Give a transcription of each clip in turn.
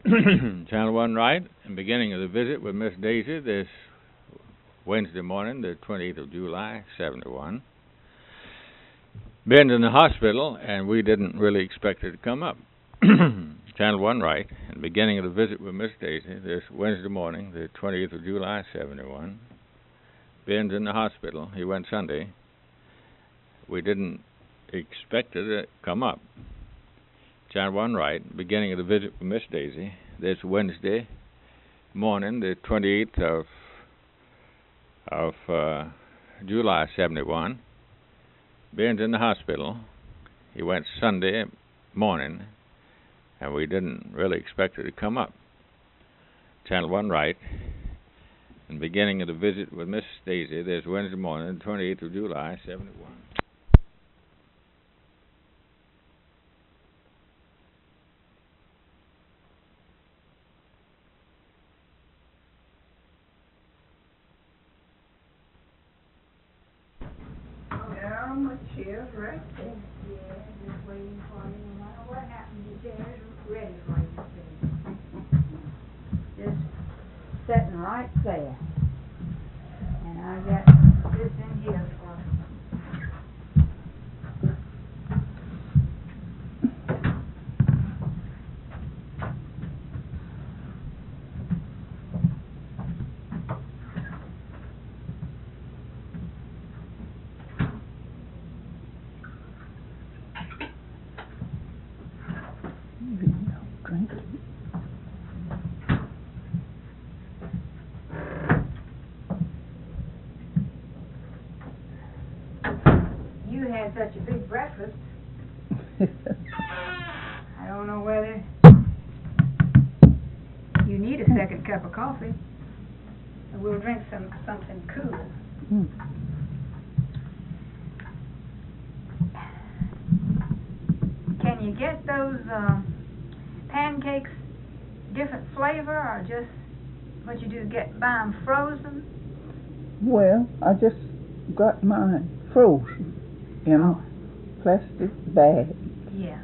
Channel 1 right, and beginning of the visit with Miss Daisy this Wednesday morning, the 28th of July, 71. Ben's in the hospital, and we didn't really expect it to come up. Channel 1 right, and beginning of the visit with Miss Daisy this Wednesday morning, the 28th of July, 71. Ben's in the hospital. He went Sunday. We didn't expect it to come up. Channel 1 right, beginning of the visit with Miss Daisy this Wednesday morning, the 28th of July, 71. Ben's in the hospital. He went Sunday morning, and we didn't really expect it to come up. Channel 1 right, and beginning of the visit with Miss Daisy this Wednesday morning, the 28th of July, 71. Cheers, right there. Yeah, just waiting for you. No matter what happened, the chair's ready for you. Just sitting right there. And I got this in here for you. You had such a big breakfast. I don't know whether you need a second cup of coffee. We'll drink something cool. Can you get those pancakes different flavor, or just what you do, buy them frozen? Well, I just got mine frozen in a plastic bag. Yeah.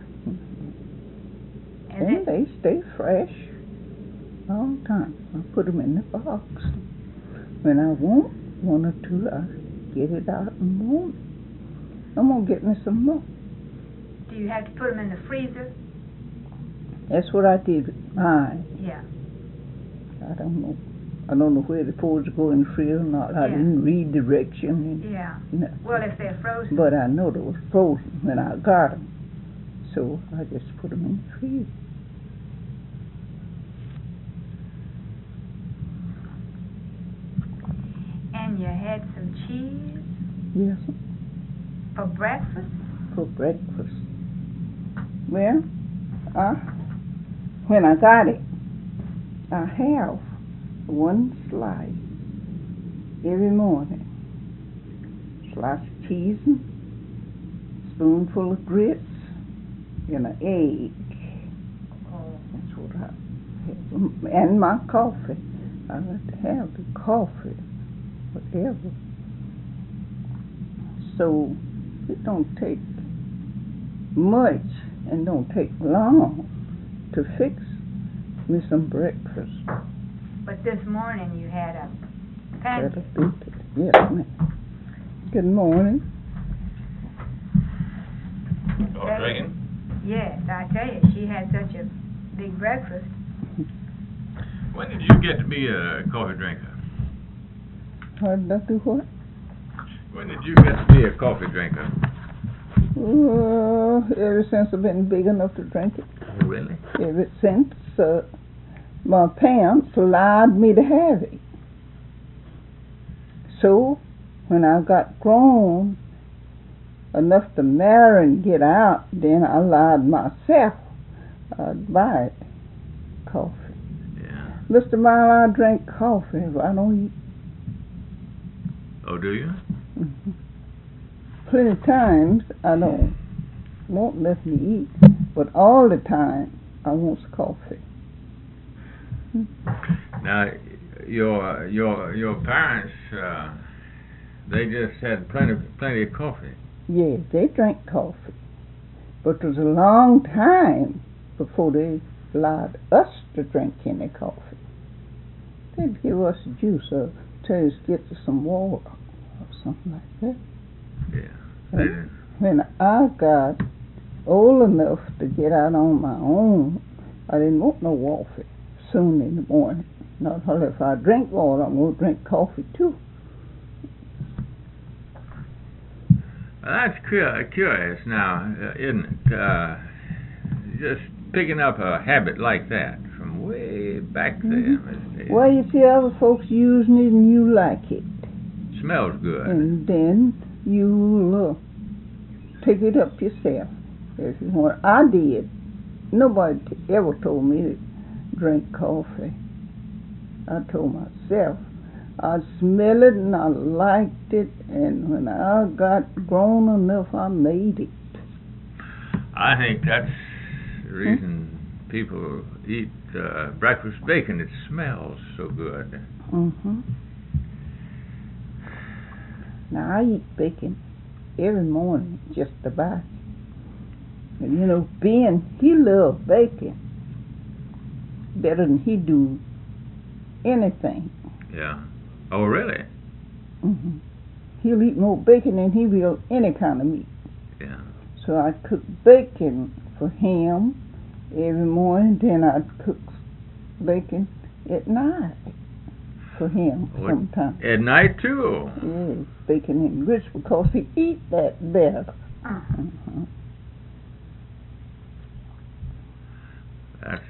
And they stay fresh all the time. I put them in the box. When I want one or two, I get it out and want it. I'm going to get me some more. Do you have to put them in the freezer? That's what I did with mine. Yeah. I don't know. I don't know where they're supposed to go in the freezer or not. I didn't read direction. Yeah. No. Well, if they're frozen. But I know they were frozen when I got them. So I just put them in the freezer. And you had some cheese? Yes. For breakfast? For breakfast. Well, when I got it, I have one slice every morning. Slice of cheese, spoonful of grits, and an egg. Oh. That's what I have. And my coffee. I like to have the coffee, whatever. So it don't take much and don't take long to fix me some breakfast. But this morning you had a pancake. Yes, ma'am. Good morning. Drinking? Yes, I tell you, she had such a big breakfast. When did you get to be a coffee drinker? How'd that do what? When did you get to be a coffee drinker? Ever since I've been big enough to drink it. Oh, really? Ever since my parents allowed me to have it. So, when I got grown enough to marry and get out, then I allowed myself to buy coffee. Yeah. Mr. Mile, I drink coffee if I don't eat. Oh, do you? Mm-hmm. Plenty of times I won't let me eat, but all the time I want coffee. Now, your parents, they just had plenty of coffee. Yes, they drank coffee, but it was a long time before they allowed us to drink any coffee. They'd give us juice or tell us to get some water or something like that. Yeah. And when I got old enough to get out on my own, I didn't want no coffee soon in the morning. Not only if I drink water, I'm going to drink coffee too. That's curious now, isn't it? Just picking up a habit like that from way back there, Miss Daisy. Well, you see other folks using it and you like it. Smells good. And then you'll pick it up yourself if you want. I did. Nobody ever told me to drink coffee. I told myself. I smelled it and I liked it, and when I got grown enough, I made it. I think that's the reason people eat breakfast bacon. It smells so good. Mm-hmm. Now, I eat bacon every morning, just about. And you know, Ben, he loves bacon better than he do anything. Yeah. Oh, really? Mm-hmm. He'll eat more bacon than he will any kind of meat. Yeah. So I cook bacon for him every morning, then I'd cook bacon at night for him sometimes. At night, too? Yes, bacon and grits, because he eat that better. Uh-huh. That's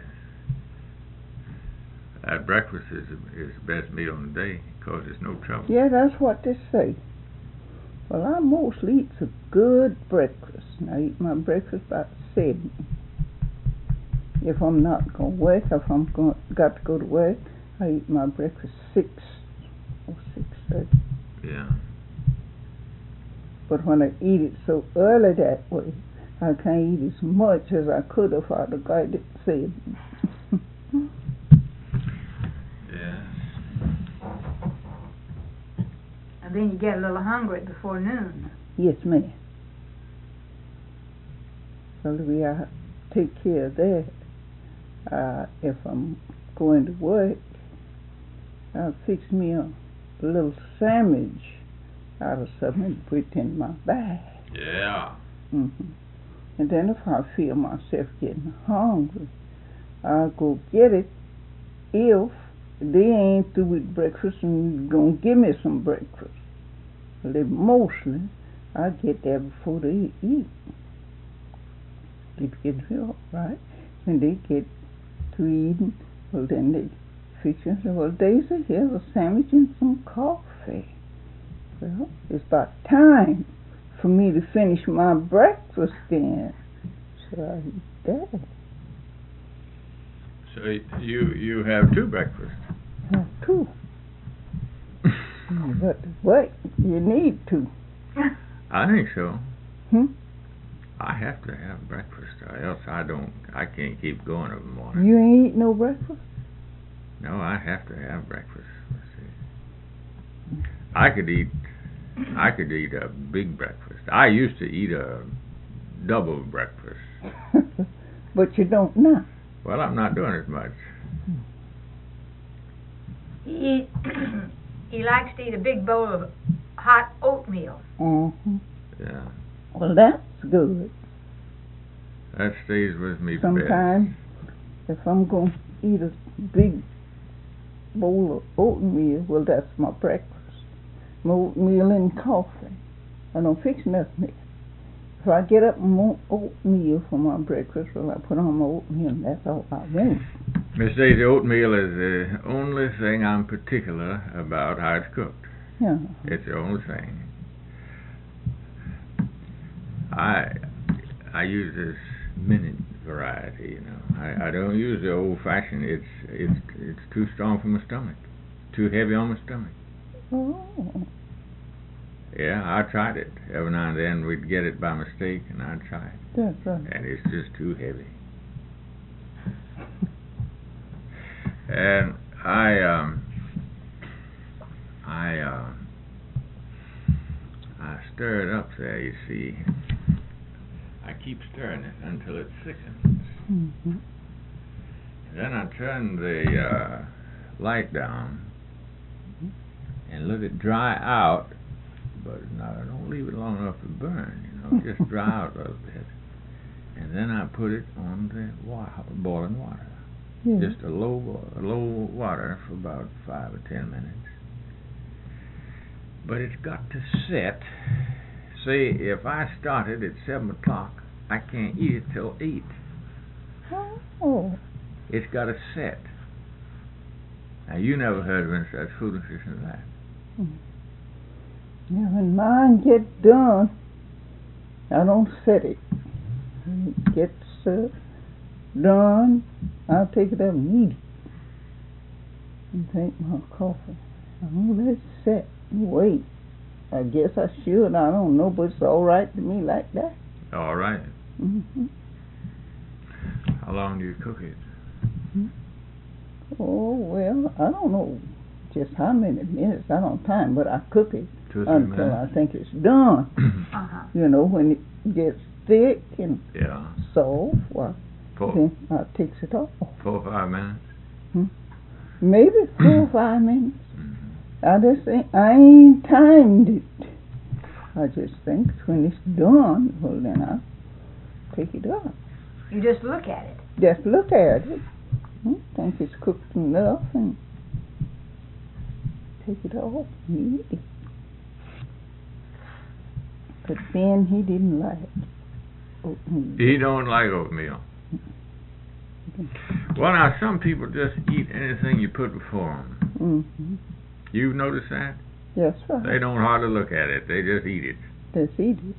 that breakfast is the best meal on the day, because there's no trouble. Yeah, that's what they say. Well, I mostly eat a good breakfast. I eat my breakfast about 7. If I'm not going to work, if I'm got to go to work, I eat my breakfast 6 or 6:30. Yeah. But when I eat it so early that way, I can't eat as much as I could if I'd have got it 7. And then you get a little hungry before noon. Yes, ma'am. So we I take care of that. If I'm going to work, I'll fix me a little sandwich out of something and put it in my bag. Yeah. Mm-hmm. And then if I feel myself getting hungry, I'll go get it. If they ain't through with breakfast and gonna give me some breakfast. But mostly, I get there before they eat. It gets all right. When they get to eating, well then they fix it and say, well, Daisy, here's a sandwich and some coffee. Well, it's about time for me to finish my breakfast then. So I eat that. So you have 2 breakfasts? Have 2. But what? You need to. I think so. Hmm? I have to have breakfast, or else I can't keep going over the morning. You ain't eat no breakfast? No, I have to have breakfast. Let's see. I could eat a big breakfast. I used to eat a double breakfast. But you don't now. Well, I'm not doing as much. He likes to eat a big bowl of hot oatmeal. Mm-hmm. Yeah. Well, that's good. That stays with me Sometimes, if I'm going to eat a big bowl of oatmeal, well, that's my breakfast. My oatmeal and coffee. I don't fix nothing. If I get up and want oatmeal for my breakfast, well, I put on my oatmeal and that's all I want. Miss Daisy, oatmeal is the only thing I'm particular about how it's cooked. Yeah. It's the only thing. I use this minute variety, you know. I don't use the old-fashioned. It's too strong for my stomach. Too heavy on my stomach. Oh. Yeah, I tried it. Every now and then we'd get it by mistake, and I'd try it. That's right. And it's just too heavy. And I stir it up there, you see. I keep stirring it until it thickens. Mm-hmm. Then I turn the light down and let it dry out, but now I don't leave it long enough to burn, just dry out a little bit. And then I put it on the boiling water. Yeah. Just a low water for about 5 or 10 minutes. But it's got to set. Say, if I started at 7 o'clock, I can't eat it till 8. Oh. It's got to set. Now, you never heard of any such foolishness as that. Yeah, when mine gets done, I don't set it. When it gets done, I'll take it up and eat it. And drink my coffee. I don't let it set and wait. I guess I should. I don't know, but it's all right to me like that. All right. Mm-hmm. How long do you cook it? Oh, well, I don't know just how many minutes. I don't time, but I cook it 2 or 3 until minutes? I think it's done. Uh-huh. When it gets thick and Yeah. soft, well, 4 then I takes it off. 4 or 5 minutes? Maybe 4 or 5 minutes. Mm-hmm. I just think I ain't timed it. I just think when it's done, well, then I take it up. You just look at it. Just look at it. Think it's cooked enough and take it off and eat it. But Ben, he didn't like oatmeal. He don't like oatmeal. Well, now, some people just eat anything you put before them. Mm-hmm. You've noticed that? That's right. They don't hardly look at it. They just eat it. Just eat it.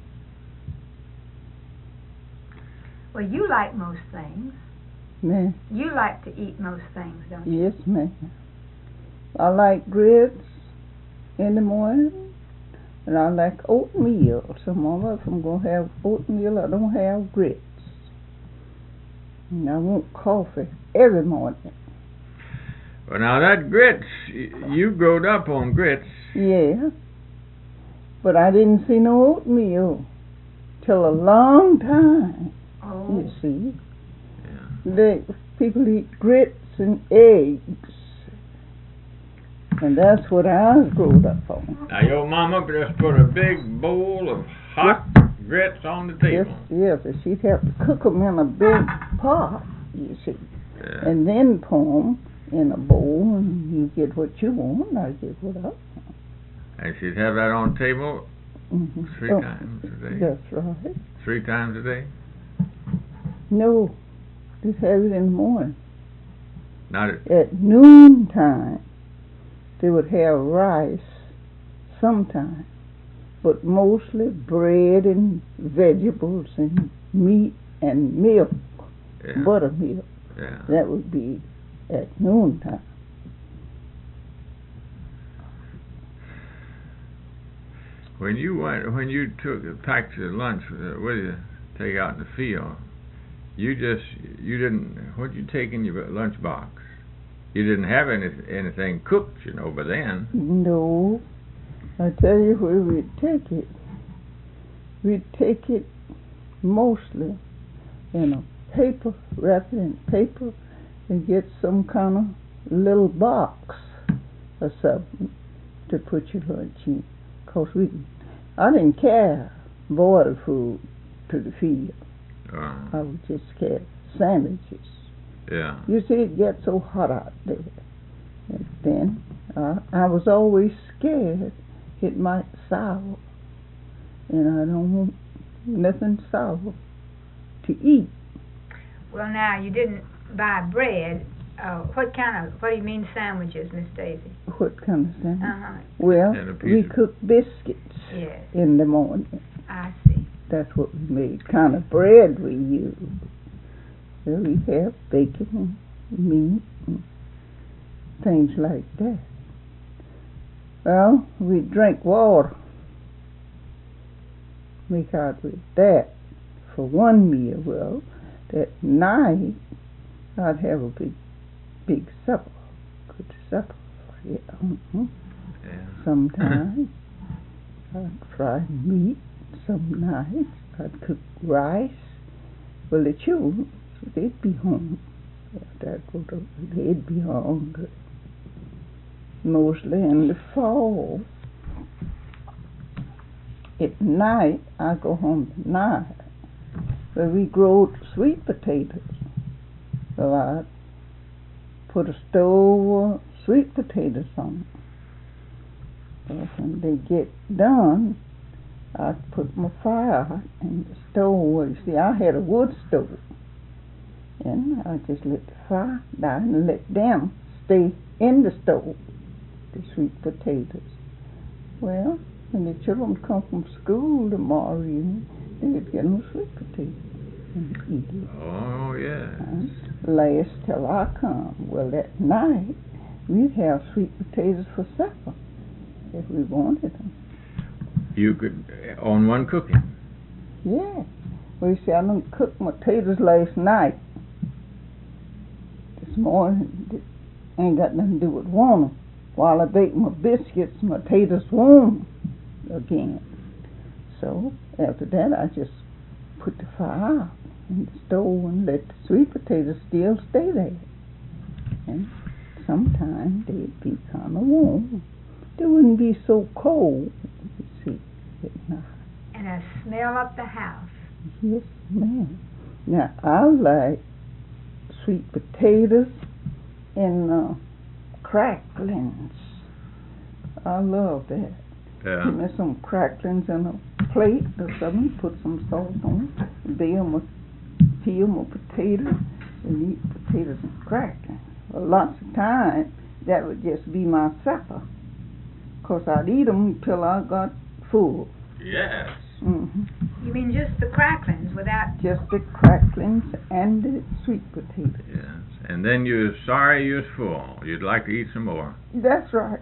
Well, you like most things. Man. You like to eat most things, don't you? Yes, ma'am. I like grits in the morning, and I like oatmeal. Some of us, if I'm going to have oatmeal, I don't have grits. And I want coffee every morning. Well, now, that grits, you growed up on grits. Yeah. But I didn't see no oatmeal till a long time. Oh. You see. Yeah. People eat grits and eggs. And that's what I was growing up on. Now, your mama just put a big bowl of hot grits on the table. Yes, and she'd have to cook them in a big pot, you see. Yeah. And then pour them in a bowl, and you get what you want, I get what I want. And she'd have that on the table Mm-hmm. 3 times a day? That's right. 3 times a day? No, just have it in the morning. Not at... At noontime, they would have rice sometime, but mostly bread and vegetables and meat and milk, buttermilk. Yeah. That would be at noontime. When you packed your lunch with you, take out in the field, you didn't, what'd you take in your lunch box? You didn't have anything cooked, by then. No, I tell you where we'd take it. We'd take it mostly in a paper, wrap it in paper, and get some kind of little box or something to put your lunch in. 'Cause I didn't carry boiled food to the field. I would just carry sandwiches. Yeah. You see, it gets so hot out there. And then I was always scared it might sour. And I don't want nothing sour to eat. Well, now, you didn't buy bread. What do you mean sandwiches, Miss Daisy? What kind of sandwich? Uh-huh. Well, we cooked biscuits Yes. in the morning. I see. That's what we made. Kind of bread we used. So we have bacon and meat and things like that. Well, we drink water. Make out with that for one meal. Well, that night I'd have a big supper. Good supper. Yeah. Mm-hmm. Yeah. Sometimes I'd fry meat. Some nights I'd cook rice. Well, the children, they'd be home. That would they'd be hungry. Mostly in the fall. At night, I go home at night, where we grow sweet potatoes. So I put a stove, sweet potatoes on. So when they get done, I put my fire in the stove. You see, I had a wood stove, and I just let the fire die and let them stay in the stove, the sweet potatoes. Well, when the children come from school tomorrow evening, they'd get them sweet potatoes and eat it. Oh, yes. And last till I come. Well, that night, we'd have sweet potatoes for supper if we wanted them. You could, on one cooking. Yeah. Well, you see, I done cooked my potatoes last night. This morning, it ain't got nothing to do with warming. While I bake my biscuits, my potatoes warm again. So, after that, I just put the fire out in the stove and let the sweet potatoes still stay there. And sometimes they'd be kind of warm. They wouldn't be so cold, you see, at night. And a smell up the house. Yes, ma'am. Now, I like sweet potatoes and cracklings. I love that. Yeah. Give me some cracklings in a plate or something, put some salt on it, peel my potatoes, and eat potatoes and cracklings. Well, lots of times, that would just be my supper. 'Cause I'd eat them till I got full. Yes. Mm-hmm. You mean just the cracklings without... Just the cracklings and the sweet potatoes. Yes. And then you're sorry you're full. You'd like to eat some more. That's right.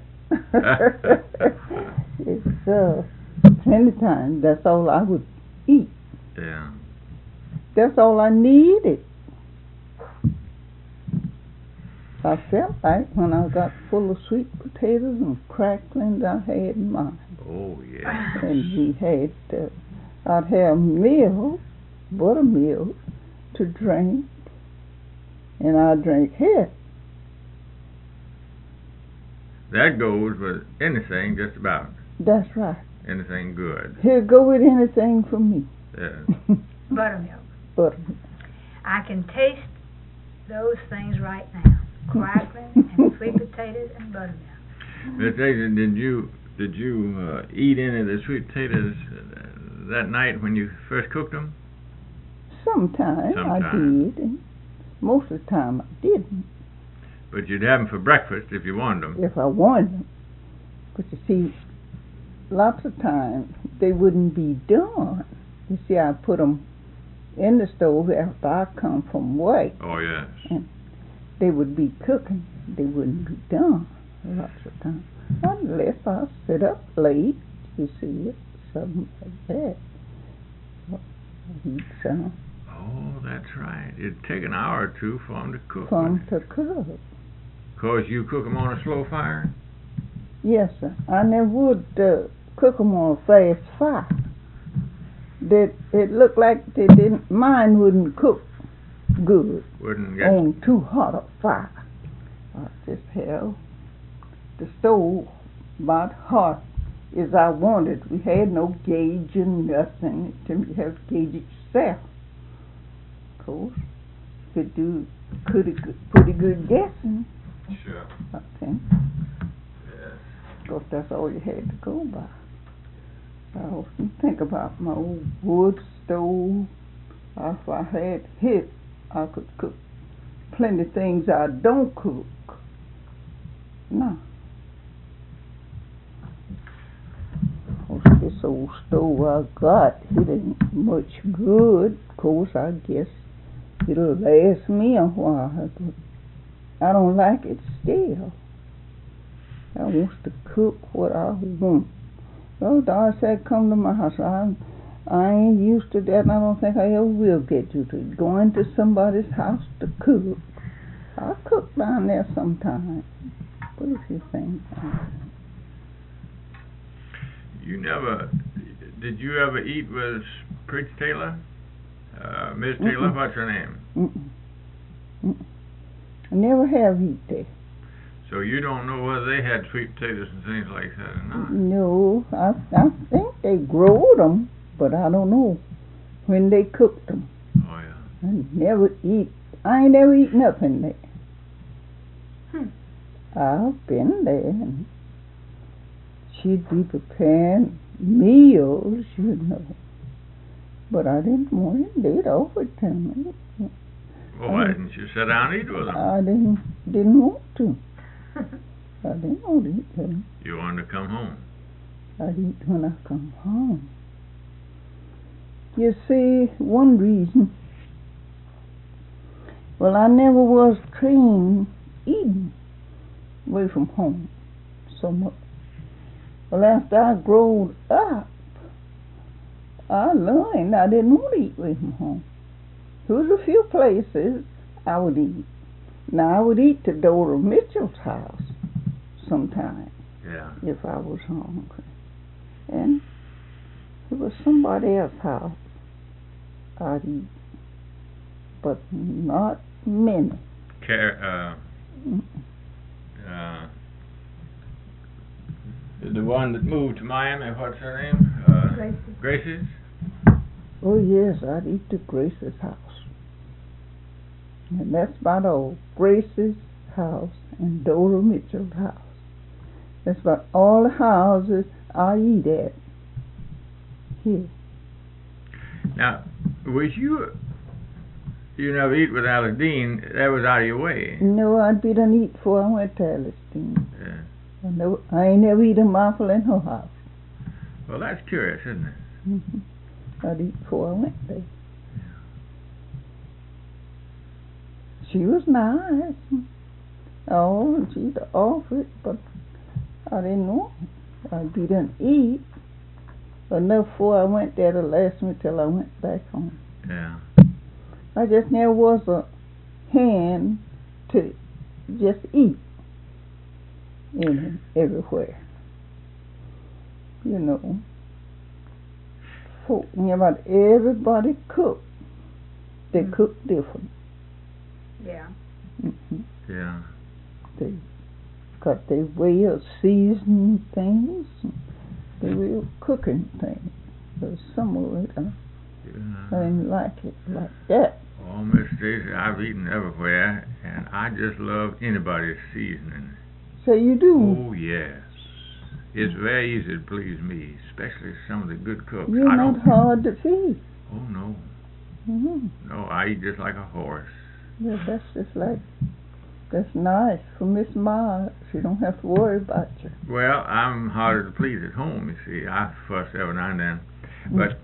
It's plenty time. That's all I would eat. Yeah. That's all I needed. I felt like when I got full of sweet potatoes and cracklings, I had mine. Oh, yeah. And we had, I'd have milk, buttermilk, to drink, and I'd drink it. That goes with anything, just about. That's right. Anything good. Here, go with anything for me. Yeah. Buttermilk. Buttermilk. I can taste those things right now. Cracklings and sweet potatoes and buttermilk. Miss Daisy, did you eat any of the sweet potatoes that night when you first cooked them? Sometimes I did, and most of the time I didn't. But you'd have them for breakfast if you wanted them. If I wanted them. But you see, lots of times they wouldn't be done. You see, I put them in the stove after I come from work. Oh, yes. And they would be cooking. They wouldn't be done lots of times. Unless I sit up late, you see it, something like that. I'd eat some. Oh, that's right. It'd take an hour or two for them to cook. For them to cook. 'Cause you cook them on a slow fire? Yes, sir. I never would cook them on a fast fire. It looked like they didn't. Mine wouldn't cook good. Wouldn't get on too hot a fire. I just held the stove about hot as I wanted. We had no gauge and nothing. You have to gauge it yourself. Of course, could do pretty good guessing. Sure. I think. Yes. Of course, that's all you had to go by. I often think about my old wood stove. If I had it, I could cook plenty of things I don't cook. No. This old stove I got, it ain't much good. Of course, I guess it'll last me a while, but I don't like it still. I want to cook what I want. Well, Doris said, come to my house. I ain't used to that, and I don't think I ever will get used to it. Going to somebody's house to cook. I'll cook down there sometime. But if you think... Did you ever eat with Pridge Taylor? Miss Taylor, what's her name? I never have eat there. So you don't know whether they had sweet potatoes and things like that or not? No, I think they growed them, but I don't know when they cooked them. Oh, yeah. I ain't never eat nothing there. I've been there, and she'd be preparing meals, you know. But I didn't want it. They'd offer it to me. Well, why didn't you sit down and eat with them? I didn't want to. I didn't want to eat with them. You wanted to come home? I'd eat when I come home. You see, one reason, well, I never was trained eating away from home so much. Well, after I growed up, I learned I didn't want to eat away from home. There was a few places I would eat. Now, I would eat to Dora Mitchell's house sometime. Yeah. If I was hungry. And it was somebody else's house I'd eat. But not many. The one that moved to Miami, what's her name? Gracie's? Oh, yes, I'd eat to Grace's house. And that's about all. Grace's house and Dora Mitchell's house. That's about all the houses I eat at here. Now, was you never eat with Alice Dean, that was out of your way? No, I'd be done eat before I went to Alice Dean. Yeah. I ain't never eat a mouthful in her house. Well, that's curious, isn't it? Mm-hmm. I'd eat before I went there. She was nice. Oh, and she'd offer it, but I didn't want it. I'd be done eat enough before I went there to last me till I went back home. Yeah. I just never was a hand to just eat everywhere. You know, folk knew about everybody cook. They cook different. Yeah. Mm-hmm. Yeah. They got their way of seasoning things, their way of cooking things. There's some of it I didn't like it like that. Oh, Miss Stacy, I've eaten everywhere, and I just love anybody's seasoning. So you do? Oh, yes. It's very easy to please me, especially some of the good cooks. You're not hard to feed. Oh, no. Mm-hmm. No, I eat just like a horse. Yeah, that's nice for Miss Ma. She don't have to worry about you. Well, I'm harder to please at home, you see. I fuss every now and then. But,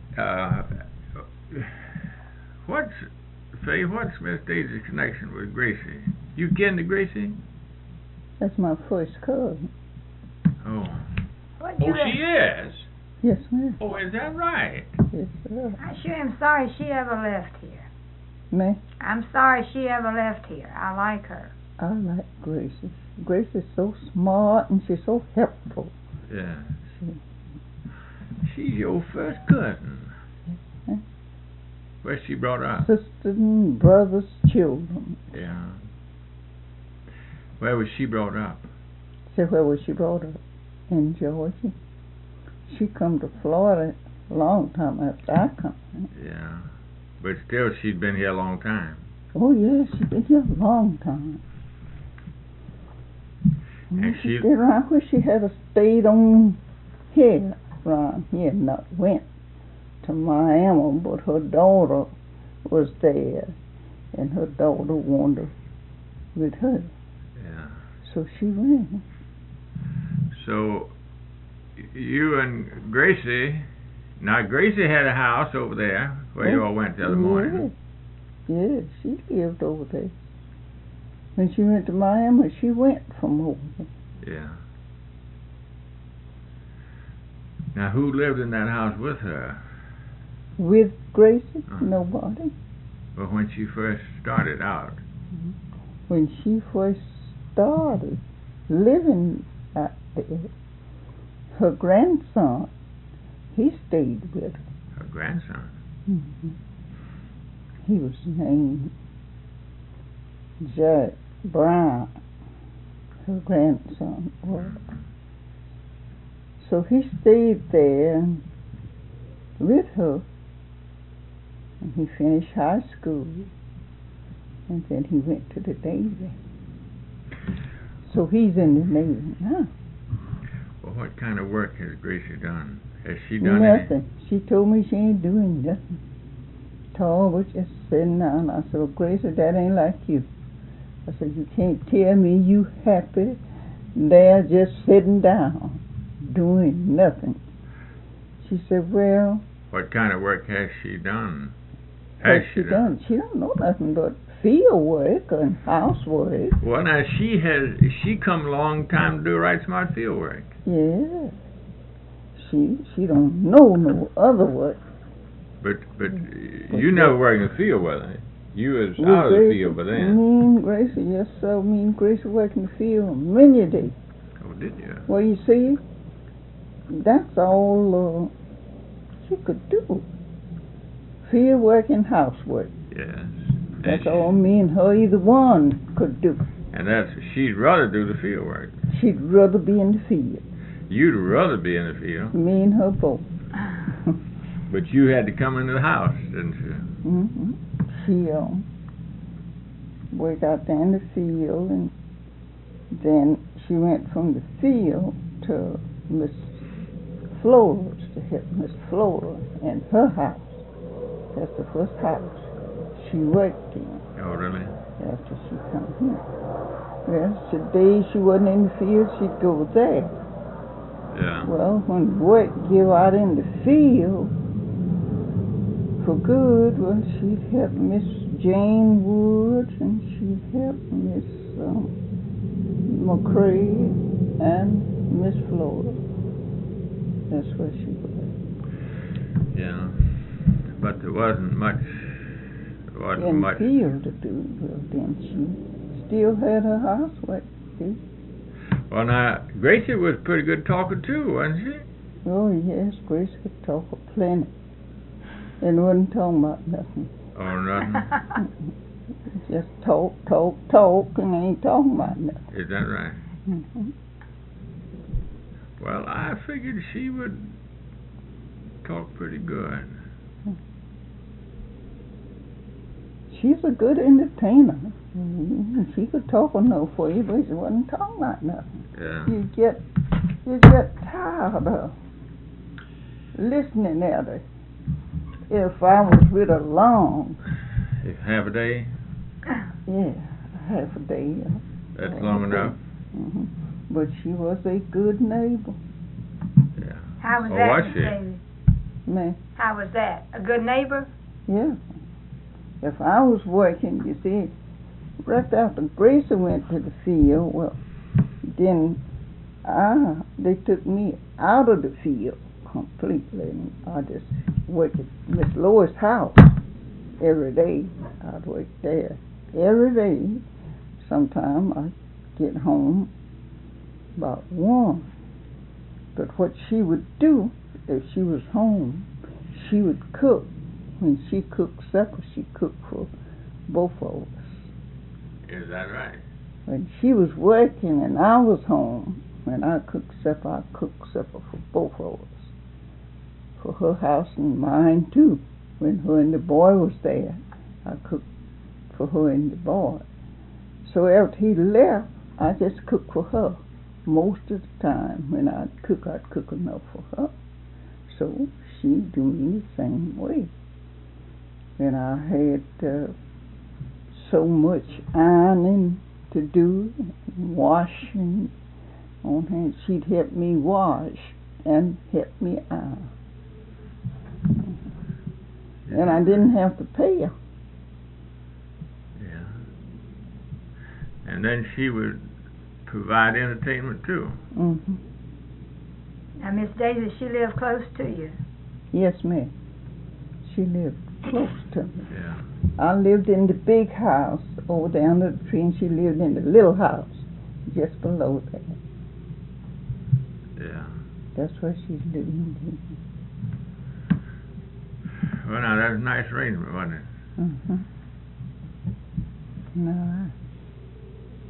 what's Miss Daisy's connection with Gracie? You kin to Gracie? That's my first cousin. Oh. What She is? Yes, ma'am. Oh, is that right? Yes, sir. I sure am sorry she ever left here. Me? I'm sorry she ever left here. I like her. I like Grace. Grace is so smart and she's so helpful. Yeah. She's your first cousin. Yes. Where's she brought up? Sisters and brothers' children. Yeah. Where was she brought up? So where was she brought up? In Georgia. She come to Florida a long time after I come. Yeah. But still, she'd been here a long time. Oh, yes, she's been here a long time. And she stayed around where she had stayed on here, around here, not went to Miami, but her daughter was there, and her daughter wandered with her. Yeah. So she went. So, you and Gracie, now Gracie had a house over there where you all went the other morning. Yes, she lived over there. When she went to Miami, she went from over there. Yeah. Now, who lived in that house with her? With Gracie? Nobody. But when she first started out? When she first started living out there, her grandson, he stayed with her. Her grandson? Mm-hmm. He was named Judd. Brown, her grandson was. So he stayed there with her, and he finished high school, and then he went to the Navy. So he's in the Navy now. Well, what kind of work has Gracie done? Has she done Nothing. She told me she ain't doing nothing. Tall was just sitting down. I said, well, Gracie, that ain't like you. I said, you can't tell me you happy there just sitting down, doing nothing. She said, well... What kind of work has she done? Has she done? She don't know nothing but field work and housework. Well, now, she come a long time to do right smart field work. Yeah. She don't know no other work. But you never worked in the field with her. You was out of the field by then. Me and Gracie, yes sir, me and Gracie worked in the field many days. Oh, did you? Well, you see, that's all she could do. Field work and housework. Yes. That's all me and her, either one, could do. And she'd rather do the field work. She'd rather be in the field. You'd rather be in the field. Me and her both. But you had to come into the house, didn't you? Mm-hmm. She worked out there in the field, and then she went from the field to Miss Flora's to help Miss Flora in her house. That's the first house she worked in. Oh, really? After she come here. Well, the days she wasn't in the field, she'd go there. Yeah. Well, when work give out in the field for good, well, she'd help Miss Jane Woods, and she'd help Miss McCrae and Miss Flora. That's where she was. Yeah. But there wasn't much. In the field to do. Well, then she still had her housework to do. Well, now, Gracie was a pretty good talker, too, wasn't she? Oh, yes, Grace could talk a plenty. And wasn't talking about nothing. Oh, nothing? Just talk, and ain't talking about nothing. Is that right? Mm-hmm. Well, I figured she would talk pretty good. She's a good entertainer. Mm-hmm. She could talk enough for you, but she wasn't talking about nothing. Yeah. You get tired of listening at her. If I was with her long. Half a day? Yeah, half a day. That's long enough? Mm-hmm. But she was a good neighbor. Yeah. How was Oh, that, was Miss she? Daisy? Man, How was that? A good neighbor? yeah. If I was working, you see, right after Gracie went to the field, well, then they took me out of the field completely, and I just worked at Miss Lois' house every day. I'd work there every day. Sometime I'd get home about 1. But what she would do, if she was home, she would cook. When she cooked supper, she cooked for both of us. Is that right? When she was working and I was home, when I cooked supper, I cooked supper for both of us. For her house and mine too. When her and the boy was there, I cooked for her and the boy. So after he left, I just cooked for her. Most of the time when I'd cook enough for her. So she'd do me the same way. And I had so much ironing to do, washing on hand. She'd help me wash and help me iron. And I didn't have to pay her. Yeah. And then she would provide entertainment too. Mm-hmm. Now, Miss Daisy, she lived close to you. Yes, ma'am. She lived close to me. Yeah. I lived in the big house over there under the tree, and she lived in the little house just below that. Yeah. That's where she's living. Well, now, that was a nice arrangement, wasn't it? Mm-hmm. No,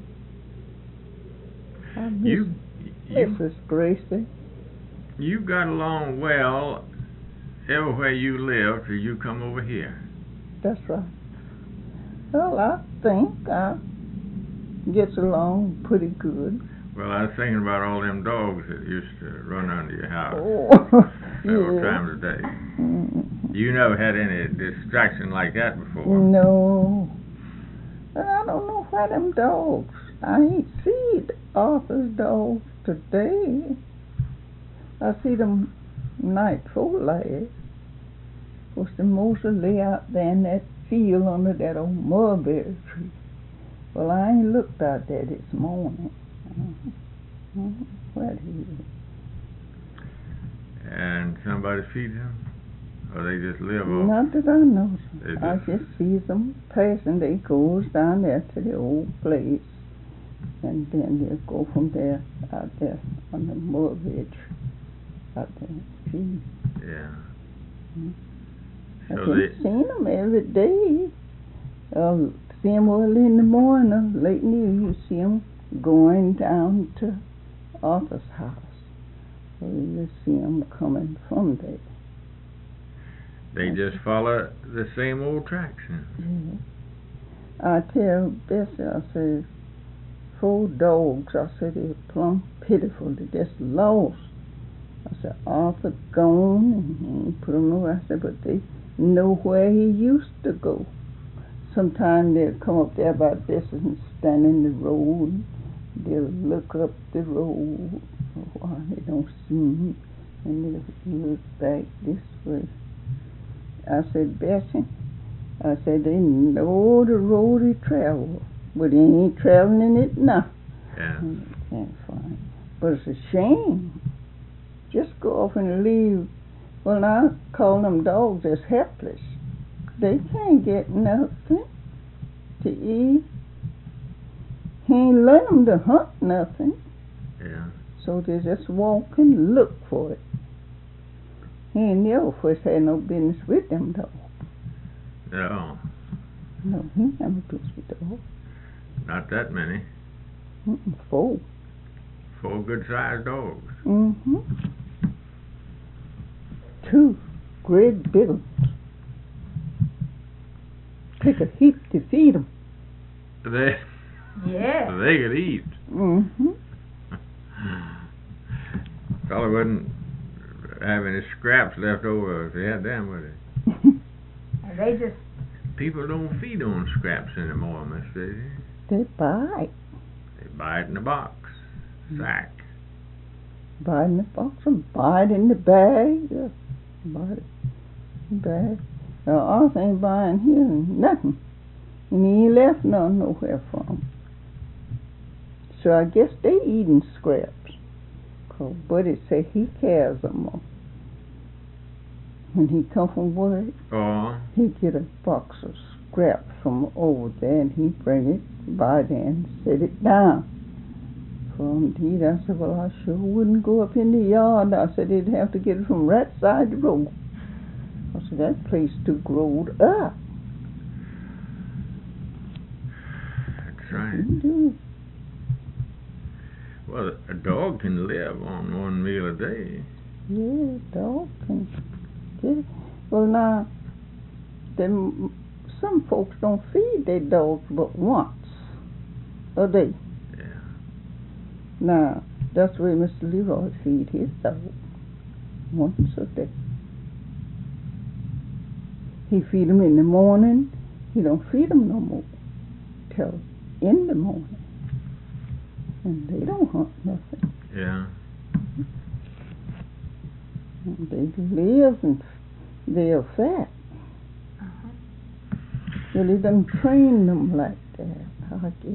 I miss You Mrs. Gracie. you got along well everywhere you lived till you come over here. That's right. Well, I think I gets along pretty good. Well, I was thinking about all them dogs that used to run under your house Oh, several yeah. times a day. Mhm. You never had any distraction like that before. No. And I don't know why them dogs. I ain't seen Arthur's dogs today. I see them night before last. Was the mostly lay out there in that field under that old mulberry tree. Well, I ain't looked out there this morning. Where he is. And somebody feeds them? Or they just live off? Not that I know. They I just see them passing. They goes down there to the old place. And then they'll go from there out there on the mulberry tree. Out there. See? Yeah. I So can they, see them every day. See them early in the morning or late in the evening. You see them going down to Arthur's house. So you see them coming from there. they just follow the same old tracks. Huh? Yeah. I tell Bessie, I said, 4 dogs, I said, they're plumb pitiful. They just lost. I said, Arthur gone, and he ain't put them nowhere. I said, but they know where he used to go. Sometimes they'll come up there about this and stand in the road. They'll look up the road for a while. They don't see me, and they'll look back this way. I said, Bessie, I said, they know the road he traveled, but he ain't traveling it now. Yeah. And they can't find it. But it's a shame. Just go off and leave. Well, now I call them dogs as helpless. They can't get nothing to eat. He ain't let them to hunt nothing. Yeah. So they just walk and look for it. He ain't never first had no business with them dogs. No, No, he ain't never business with dogs. not that many. 4. 4 good-sized dogs. 2 great big ones. Take a heap to feed them. They Yeah. they could eat. Fellow wouldn't have any scraps left over if they had them, would they? They just, People don't feed on scraps anymore, Miss Daisy. They buy. They buy it in a box, sack. Buy it in the box and buy it in the bag. Yeah. Buy it in the bag. Now, Arthur ain't buying here nothing. And he ain't left none nowhere from. So I guess they eating scraps. 'Cause Buddy say he carries them all. When he come from work, Oh, he get a box of scraps from over there and he bring it by there and set it down for him to eat. I said, well, I sure wouldn't go up in the yard. I said, they'd have to get it from right side the road. I said, that place too growed up. that's right. Do. Well, a dog can live on 1 meal a day. Yeah, dog can get it. Well, now, some folks don't feed their dogs but once a day. Yeah. Now, that's the way Mr. Leroy feed his dog, once a day. He feed them in the morning. He don't feed them no more till in the morning. And they don't hunt nothing. Yeah. And they live and they're fat. Well, he done train them like that, I guess.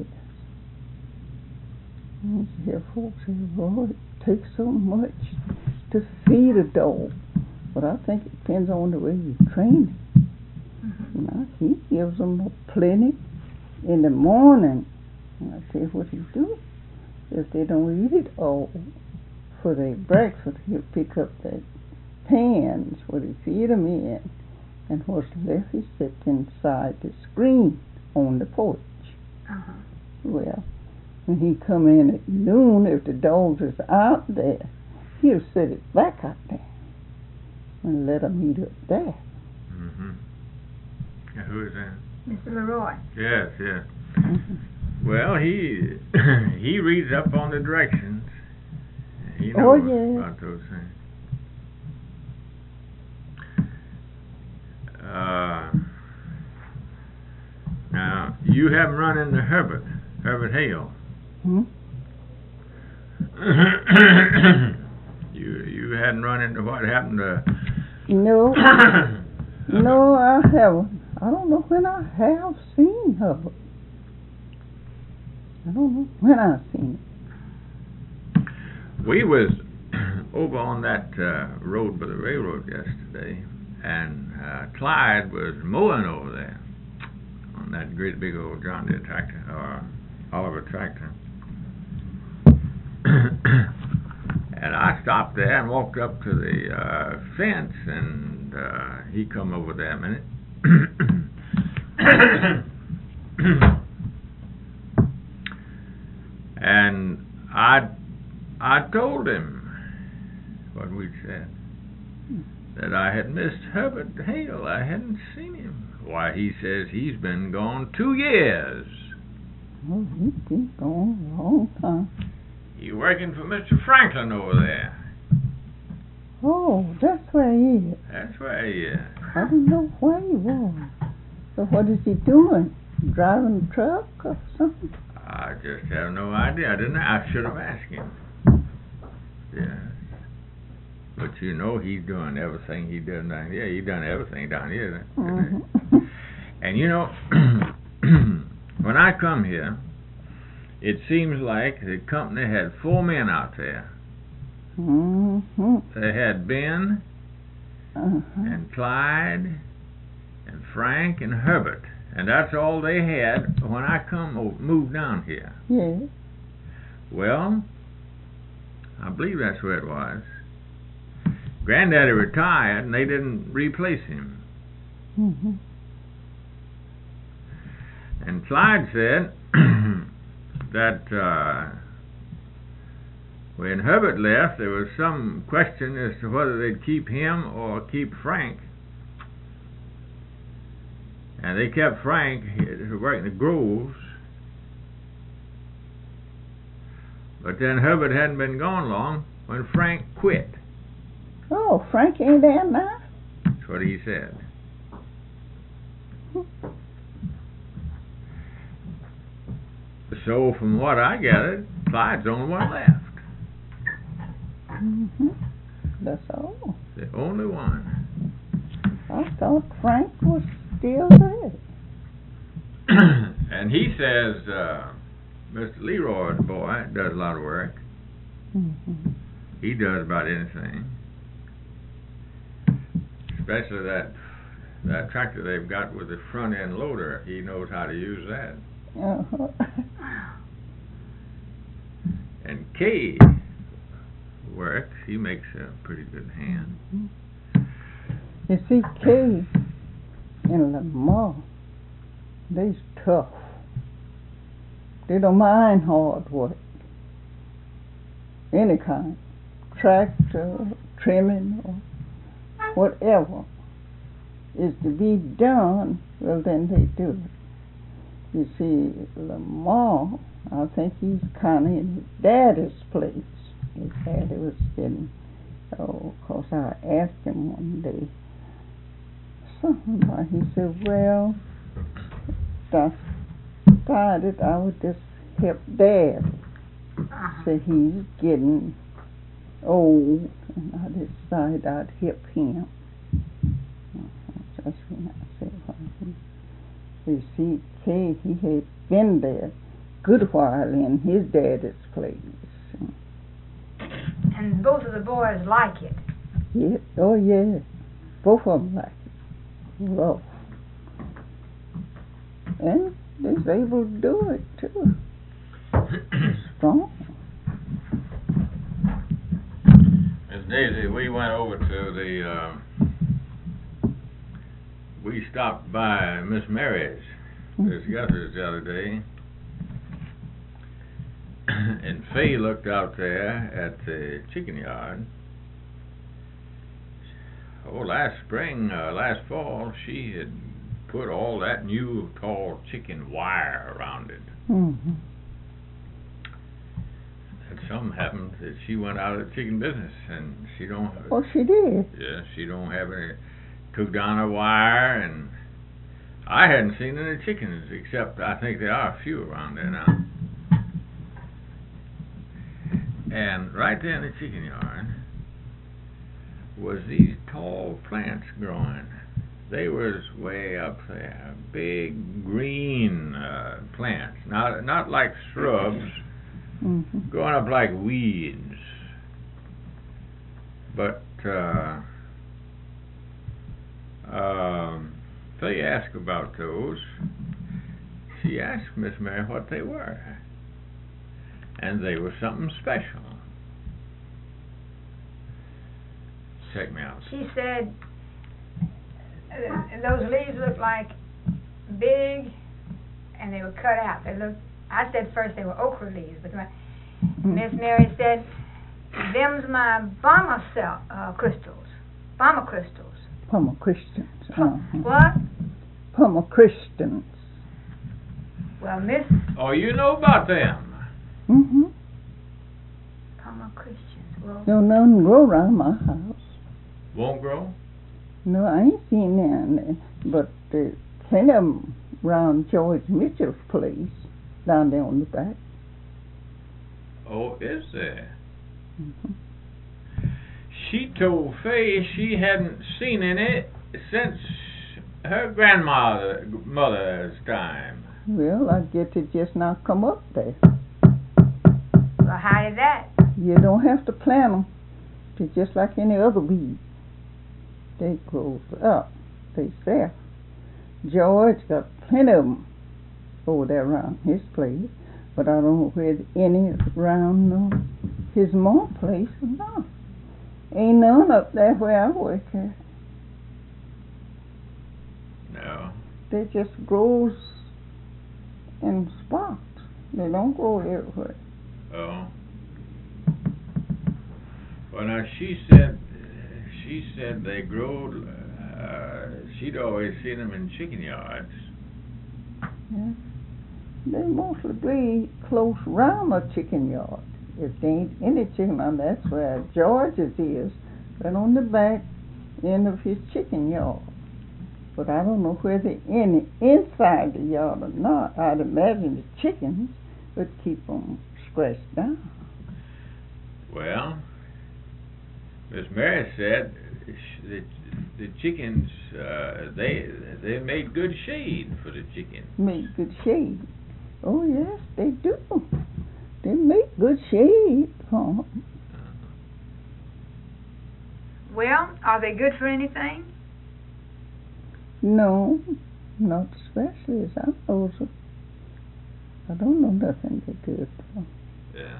I hear folks say, well, it takes so much to feed a dog. But I think it depends on the way you train it. Now, he gives them plenty in the morning. And I tell you what he do. If they don't eat it all for their breakfast, he'll pick up their pans what he feed them in. And what's left he sits inside the screen on the porch. Well, When he come in at noon, if the dogs is out there, he'll set it back out there and let 'em eat up there. Mm-hmm. Yeah, who is that? Mr. Leroy. Yes, yes. Mhm. Well, he he reads up on the directions. He Oh, knows yeah. about those things. Now, you haven't run into Herbert Hale. Hmm? You hadn't run into what happened to No, no, I haven't. I don't know when I have seen her. I don't know when I've seen We was over on that road by the railroad yesterday, and Clyde was mowing over there on that great big old John Deere tractor, or Oliver tractor. And I stopped there and walked up to the fence, and he come over there a minute. And I told him what we'd said, that I had missed Herbert Hale. I hadn't seen him. Why, he says he's been gone 2 years. it. Oh, he's been gone a long time. He working for Mr. Franklin over there. Oh, that's where he is. That's where he is. I didn't know where he was. So what is he doing? Driving a truck or something? I just have no idea, didn't I? I should have asked him. Yeah. But you know he's doing everything he done down here. He done everything down here, didn't he? Mm-hmm. And you know, when I come here, it seems like the company had 4 men out there. Mm-hmm. They had Ben Uh-huh. and Clyde and Frank and Herbert, and that's all they had when I moved down here. Yes. Well, I believe that's where it was. Granddaddy retired, and they didn't replace him. Mm-hmm. And Clyde said that when Herbert left, there was some question as to whether they'd keep him or keep Frank. And they kept Frank to work in the groves. But then Herbert hadn't been gone long when Frank quit. Oh, Frank ain't there now? That's what he said. So from what I gathered, Clyde's the only one left. Mm-hmm. That's all. The only one. I thought Frank was still there. And he says, Mr. Leroy, the boy, does a lot of work. Mm-hmm. He does about anything. Especially that tractor they've got with the front end loader. He knows how to use that. Uh-huh. And Kay works. He makes a pretty good hand. You see, Kay and Lamar, they's tough. They don't mind hard work. Any kind. Tractor, trimming, or whatever is to be done, well, then they do it. You see, Lamar, I think he's kind of in his daddy's place. His daddy was getting, of course, I asked him one day, something like, he said, well, I decided I would just help Dad. So he's getting old, and I decided I'd help him. That's when I said, well, you see, Kay, he had been there a good while in his daddy's place. And both of the boys like it. Yeah, oh yeah, both of them like it. Rough. And they're able to do it too. Strong. Miss Daisy, we went over to the, we stopped by Miss Mary's, Miss Guther's the other day. and Fay looked out there at the chicken yard. Oh, last fall, she had put all that new tall chicken wire around it. Mm-hmm. And something happened that she went out of the chicken business, and she don't. Oh, she did. Yeah, she don't have any. Took down her wire, and I hadn't seen any chickens, except I think there are a few around there now. And right there in the chicken yard was these tall plants growing. They was way up there, big green plants, not like shrubs, Mm-hmm. going up like weeds. But they asked about those. She asked Miss Mary what they were, and they were something special. Check me out. She said those leaves looked like big, and they were cut out. They looked. I said first they were okra leaves, but Miss Mary said, "Them's my bomber crystals, bomber crystals." Palmer Christians. What? Palmer Christians. Well, Miss Oh, you know about them? Mm-hmm. Palmer Christians. Well, No, none grow around my house. Won't grow? No, I ain't seen none, but plenty of them around George Mitchell's place, down there on the back. Oh, is there? Mm-hmm. She told Fay she hadn't seen any since her grandmother's time. Well, I get to just not come up there. well, how did that? You don't have to plant them. They're just like any other weed. They grow up. They sell. George got plenty of them over there around his place, but I don't know where any is around his mom place or not. Ain't none up there where I work at. No. They just grows in spots. They don't grow everywhere. Oh. Well, now she said they growed. She'd always seen them in chicken yards. Yeah. They mostly be close round a chicken yard. If there ain't any chicken on, that's where George's is, right on the back end of his chicken yard. But I don't know whether any inside the yard or not. I'd imagine the chickens would keep them scratched down. Well, Miss Mary said the chickens they made good shade for the chickens. Make good shade. Oh yes, they do. They make good shade. Huh? Well, are they good for anything? No, not especially as I know. I don't know nothing they're good for. Yeah.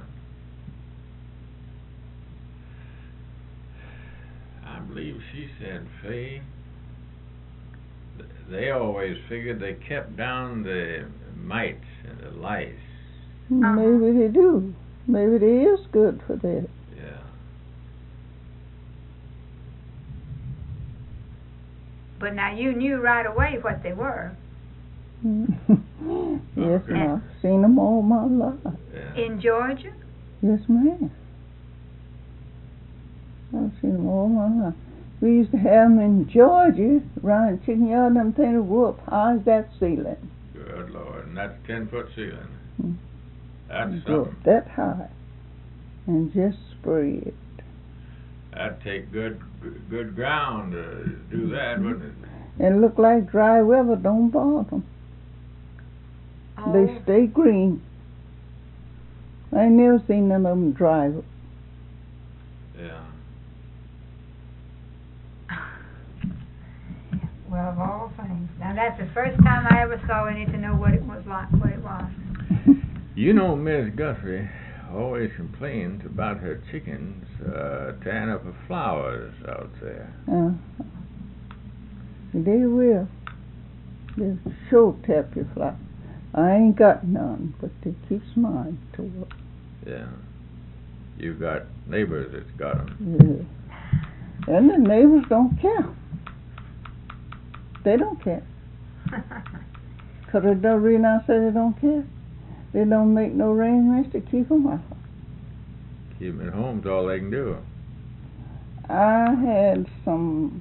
I believe she said, Fay, they always figured they kept down the mites and the lice. Maybe they do. Maybe they is good for that. Yeah. But now you knew right away what they were. Yes, Okay. and I've seen them all my life. Yeah. In Georgia? Yes, ma'am. I've seen them all my life. We used to have them in Georgia, around the chicken yard, them things would go up high as that ceiling. Good Lord, and that's 10-foot ceiling. Hmm. That's Go something. up that high and just spread. That'd take good ground to do that, wouldn't it? And look like dry weather don't bother them. Oh, They stay green. I ain't never seen none of them dry. Yeah. well, of all things. Now that's the first time I ever saw any to know what it was like, what it was. You know, Miss Guthrie always complains about her chickens tearing up her flowers out there. They will. They'll sure tap your flower. I ain't got none, but they keeps mine tore up. Yeah. You've got neighbors that's got them. Yeah. And the neighbors don't care. They don't care. 'Cause the reason I say they don't care, they don't make no arrangements to keep them out. Keep them at home's all they can do. I had some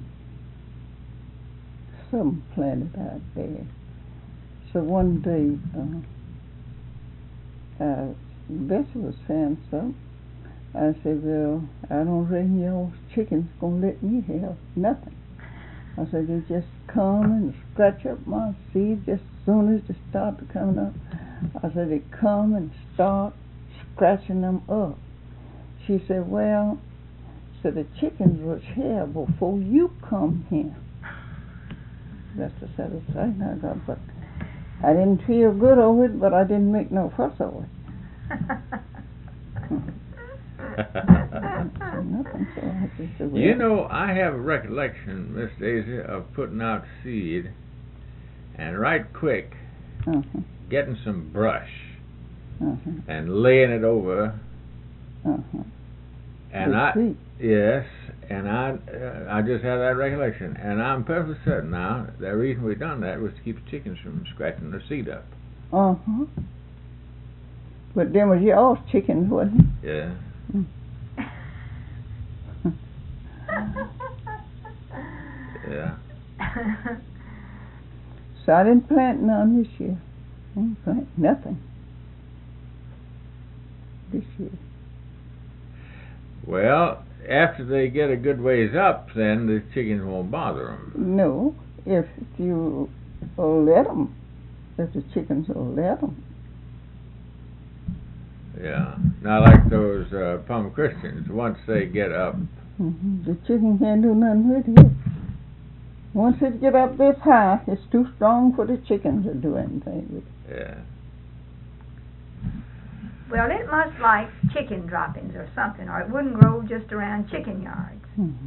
planted out there. So one day, Bessie was saying something. I said, well, I don't reckon your chickens gonna let me have nothing. I said, they just come and scratch up my seeds just as soon as they start to coming up. I said, they come and start scratching them up. She said, well, so the chickens was here before you come here. That's the satisfaction I got, but I didn't feel good over it, but I didn't make no fuss over it. Nothing, so I just said, well, You know, I have a recollection, Miss Daisy, of putting out seed and right quick getting some brush and laying it over. And yes, and I just have that recollection, and I'm perfectly certain now the reason we done that was to keep the chickens from scratching their seed up. But them was y'all's chickens, wasn't it? Yeah. Yeah. So I didn't plant none this year. I didn't plant nothing this year. Well, after they get a good ways up, then the chickens won't bother them. No, if you let them, if the chickens will let them. Yeah, not like those Palm Christians. Once they get up, the chicken can't do nothing with it. Once it get up this high, it's too strong for the chickens to do anything with it. Yeah. Well, it must like chicken droppings or something, or it wouldn't grow just around chicken yards.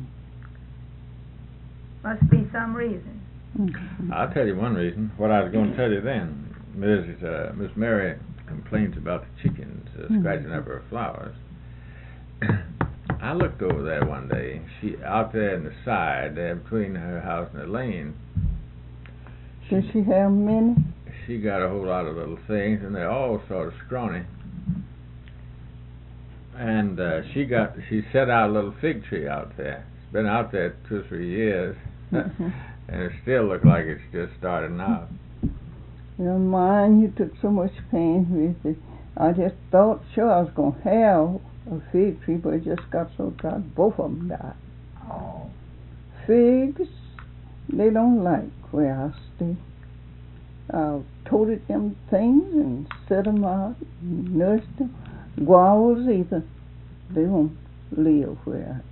Must be some reason. I'll tell you one reason. What I was going to tell you then, Miss Mary complains about the chickens scratching up her flowers. I looked over there one day. She out there in the side, there between her house and the lane. Does she have many? She got a whole lot of little things, and they're all sort of scrawny. And she set out a little fig tree out there. It's been out there 2 or 3 years, and it still looks like it's just starting out. You know, mine, you took so much pain with it. I just thought, sure, I was going to have a fig tree, but it just got so dry, both of them died. Oh. Figs, they don't like where I stay. I toted them things and set them out and nursed them. Guavas either. They won't live where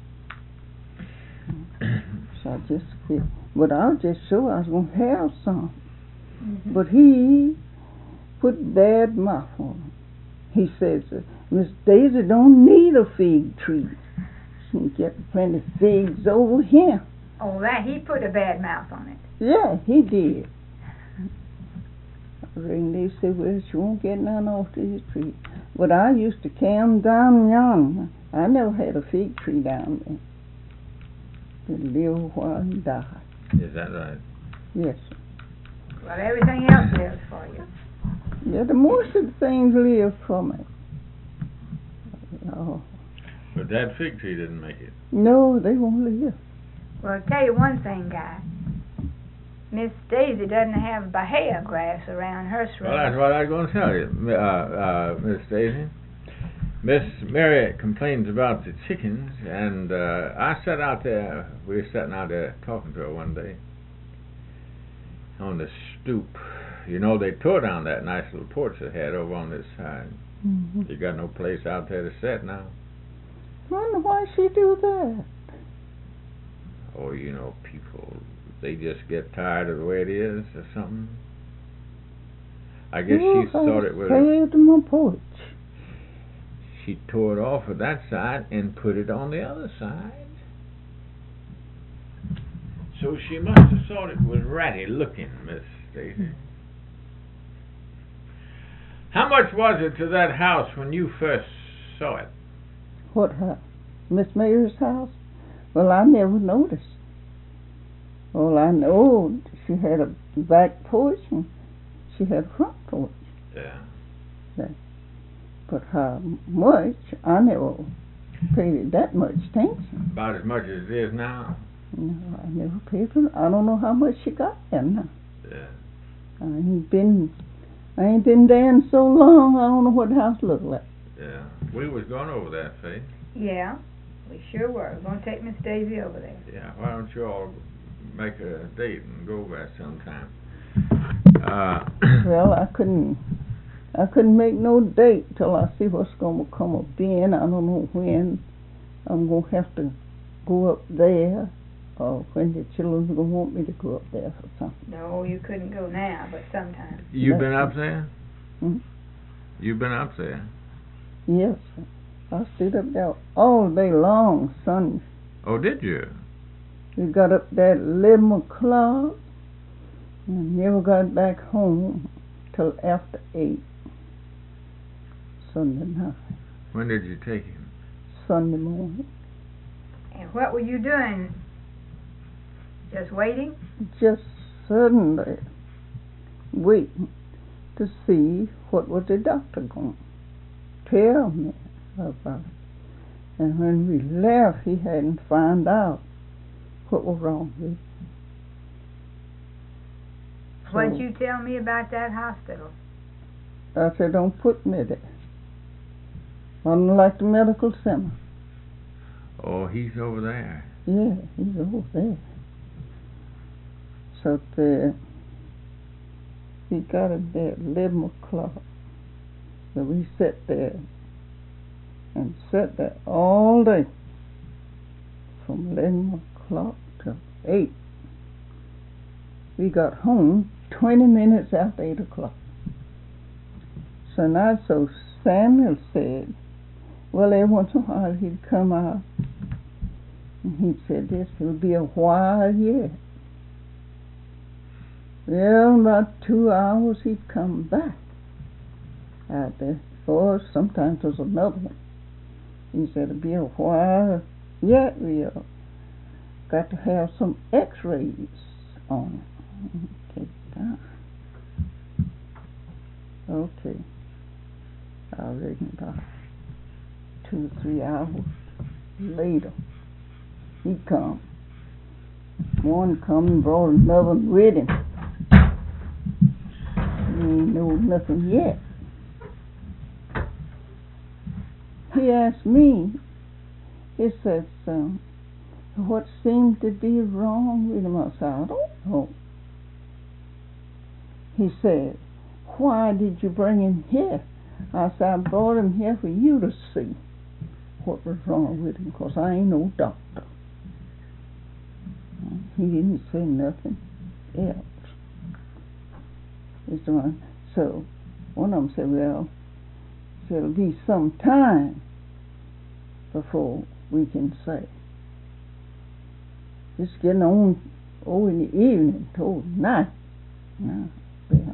so I just feel. But I was just sure I was going to have some. But he put bad mouth on them. He says, Miss Daisy don't need a fig tree. She can get plenty of figs over here. Oh, that he put a bad mouth on it. Yeah, he did. I reckon they said, well, she won't get none off this tree. But I used to carry them down yonder. I never had a fig tree down there. They live a while and die. Is that right? Yes, sir. Well, everything else lives for you. Yeah, the most of the things live for me. Oh. But that fig tree didn't make it. No, they won't live. Well, I'll tell you one thing, Guy. Miss Daisy doesn't have bahia grass around her shrub. Well, that's what I was going to tell you, Miss Daisy. Miss Mary complains about the chickens, and I sat out there. We were sitting out there talking to her one day on the stoop. You know, they tore down that nice little porch they had over on this side. You got no place out there to sit now. Wonder why she do that. Oh, you know, people, they just get tired of the way it is or something. I guess she thought it was... to my porch. She tore it off of that side and put it on the other side. So she must have thought it was ratty looking, Miss Stacy. How much was it to that house when you first saw it? What house? Miss Mary's house? Well, I never noticed. All I know, she had a back porch and she had a front porch. Yeah. But how much, I never paid it that much attention. About as much as it is now? No, I never paid for it. I don't know how much she got there now. Yeah. I ain't been there in so long, I don't know what the house looked like. Yeah. We was going over that, Faith. Yeah, we sure were. We're going to take Miss Daisy over there. Yeah, why don't you all make a date and go over there sometime? Well, I couldn't make no date till I see what's going to come of being. I don't know when I'm going to have to go up there, or when the children are going to want me to go up there for something. No, you couldn't go now, but sometime. You been up there? Hmm? You been up there? Yes, sir. I stayed up there all day long, Sunday. Oh, did you? We got up there at 11 o'clock and never got back home till after 8 Sunday night. When did you take him? Sunday morning. And what were you doing? Just waiting? Just suddenly waiting to see what was the doctor going to tell me about it. And when we left, he hadn't found out what was wrong with him. What'd you tell me about that hospital? I said, don't put me there. Unlike the medical center. Oh, he's over there. Yeah, he's over there. So we got him there at 11 o'clock. So we sat there and sat there all day from 11 o'clock till 8. We got home 20 minutes after 8 o'clock. So now, so Samuel said, well, every once in a while he'd come out and he'd say, this will be a while yet. Well, about 2 hours he'd come back out there. Or sometimes there was another one. He said, it'll be a while yet. We got to have some x-rays on it. Take time. Okay. I reckon about 2 or 3 hours later, he come. One come and brought another one with him. He ain't know nothing yet. He asked me, he says, what seemed to be wrong with him? I said, I don't know. He said, why did you bring him here? I said, I brought him here for you to see what was wrong with him, because I ain't no doctor. He didn't say nothing else. So one of them said, well, it'll be some time before we can say. It's getting on in the evening, toward night. Well,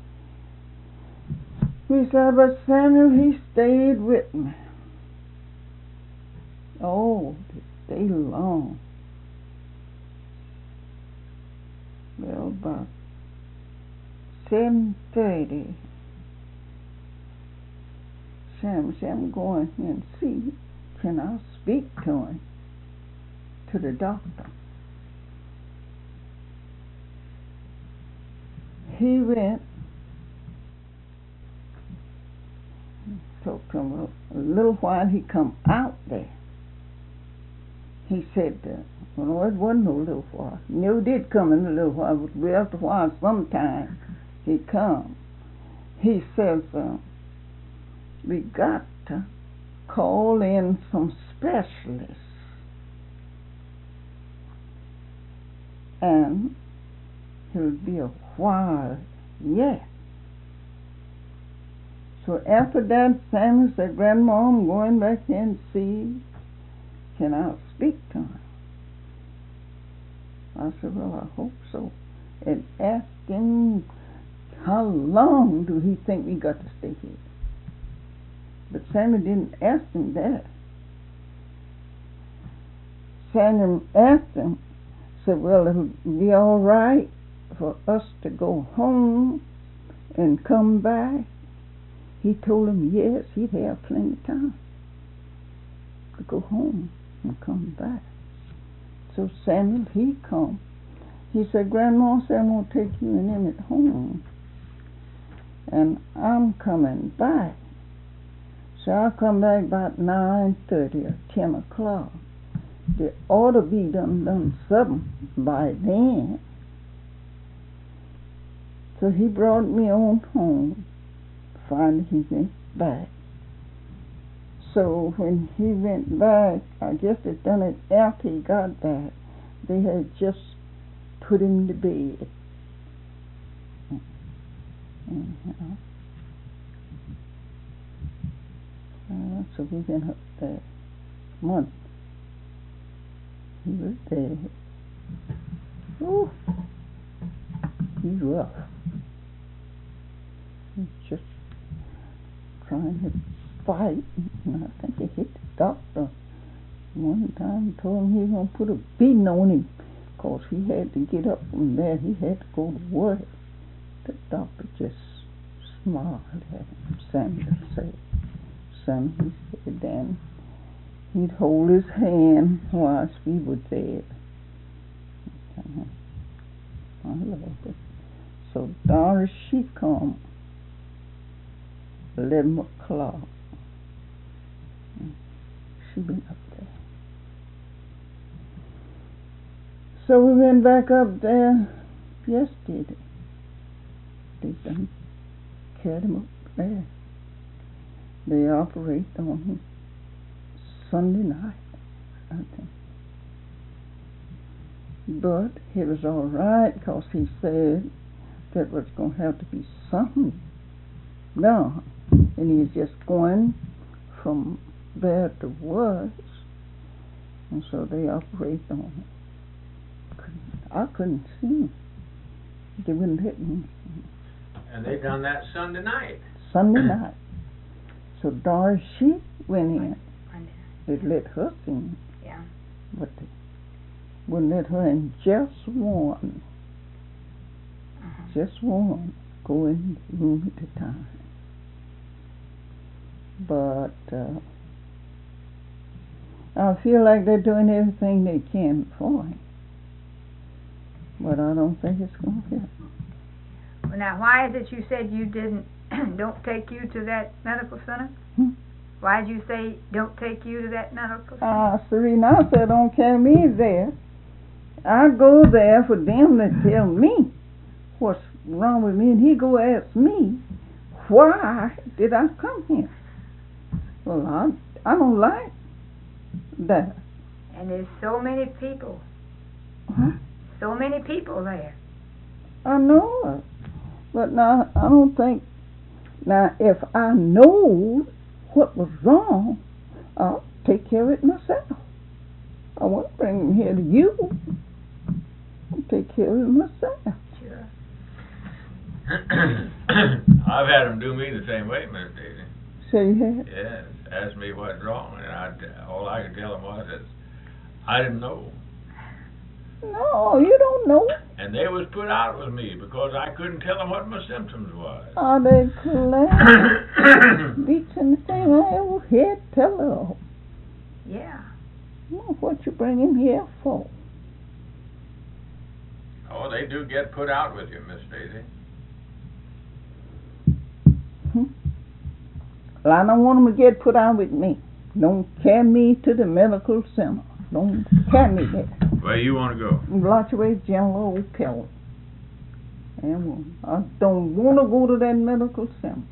we said, but Samuel, he stayed with me all the day long. Well, about 7:30, Sam said, I'm going and see, can I speak to him, to the doctor. He went, talked to him a little while. He come out there. He said, well, it wasn't a little while. He never did come in a little while, but after a while, sometime, he come. He says, we got to call in some specialists. And it'll be a while yet. So after that, Samuel said, Grandma, I'm going back there and see, can I speak to him? I said, well, I hope so. And asked him how long do he think we got to stay here? But Samuel didn't ask him that. Samuel asked him, said, well, it'll be all right for us to go home and come back. He told him yes, he'd have plenty of time to go home and come back. So Samuel, he come. He said, Grandma said, I'm going to take you and Emmett home. And I'm coming back. So I'll come back about 9:30 or 10 o'clock. They ought to be done something by then. So he brought me on home. Finally he went back. So when he went back, I guess they done it after he got back. They had just put him to bed. So we went up there Monday. He was there. Oh, he's rough. He's just trying to fight. And I think he hit the doctor one time, told him he was going to put a beating on him because he had to get up from there. He had to go to work. The doctor just smiled at him. Samuel said, son, he said, then he'd hold his hand whilst we were there. I love it. So Doris, she come 11 o'clock. She been up there. So we went back up there yesterday. They done carried him up there. They operate on him Sunday night, I think. But it was all right because he said that was going to have to be something done. And he was just going from there to Woods. And so they operate on him. I couldn't see him. They wouldn't let me. And they done that Sunday night. Sunday night. So Doris, she went in. They let her sing. Yeah. But they wouldn't let her in. Just one. Just one. Go in the room at a time. But I feel like they're doing everything they can for him. But I don't think it's going to help. Well, now, why is it you said you don't take you to that medical center? Why did you say don't take you to that medical center? Serena, I said don't carry me there. I go there for them to tell me what's wrong with me, and he go ask me, why did I come here? Well, I don't like that. And there's so many people. Huh? So many people there. I know it. But now, I don't think, now if I know what was wrong, I'll take care of it myself. I won't bring him here to you. I'll take care of it myself. Sure. I've had them do me the same way, Miss Daisy. So you have? Yes, asked me what's wrong, and all I could tell them was that I didn't know. No, you don't know. And they was put out with me because I couldn't tell them what my symptoms was. Are they glad? Beats anything I ever heard tell her. Yeah. Well, what you bring him here for? Oh, they do get put out with you, Miss Daisy. Well, I don't want them to get put out with me. Don't carry me to the medical center. Don't carry me there. Where you want to go? Blotchaway General old Kelly. And I don't want to go to that medical center.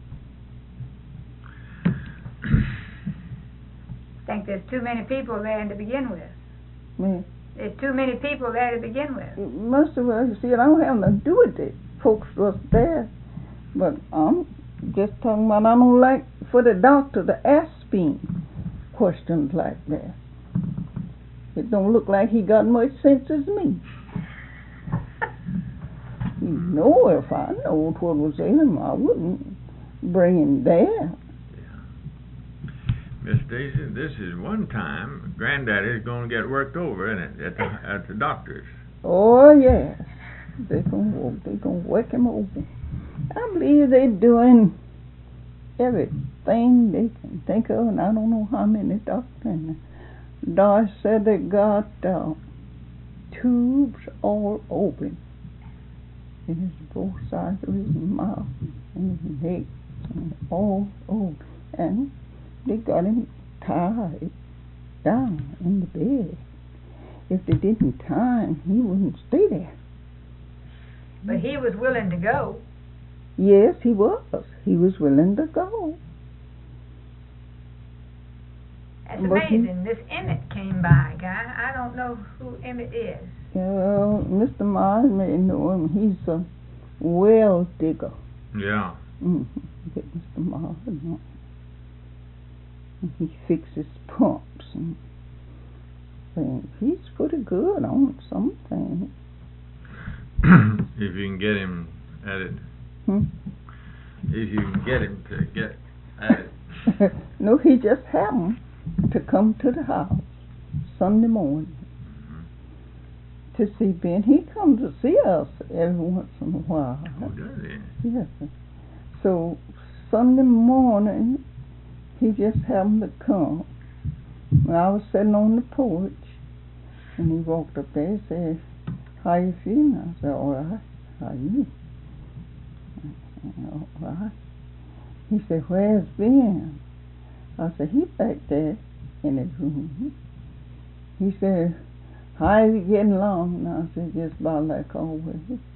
I think there's too many people there to begin with. Yeah. There's too many people there to begin with. Most of us, you see, I don't have nothing to do with it. Folks was there. But I'm just talking about I don't like for the doctor to ask me questions like that. It don't look like he got much sense as me. He know if I knowed what was in him, I wouldn't bring him there. Miss Daisy, this is one time Granddaddy's going to get worked over, isn't it, at the doctor's? Oh, yes. They gonna whack him over. I believe they're doing everything they can think of, and I don't know how many doctors. Doris said they got tubes all open in his both sides of his mouth and his neck, and all open. And they got him tied down in the bed. If they didn't tie him, he wouldn't stay there. But he was willing to go. Yes, he was. He was willing to go. That's amazing. This Emmett came by, guy. I don't know who Emmett is. Well, Mr. Myers may know him. He's a well digger. Yeah. Get Mr. Myers know. He fixes pumps and things. He's pretty good on some things. If you can get him at it. If you can get him to get at it. No, he just happened to come to the house Sunday morning to see Ben. He comes to see us every once in a while. Oh, does he? Yes. So Sunday morning, he just happened to come. When I was sitting on the porch, and he walked up there and said, "How you feeling?" I said, "All right." "How you?" I said, "All right." He said, "Where's Ben?" I said, "He's back there in his room." He said, "How is he getting along?" And I said, "Just about like always."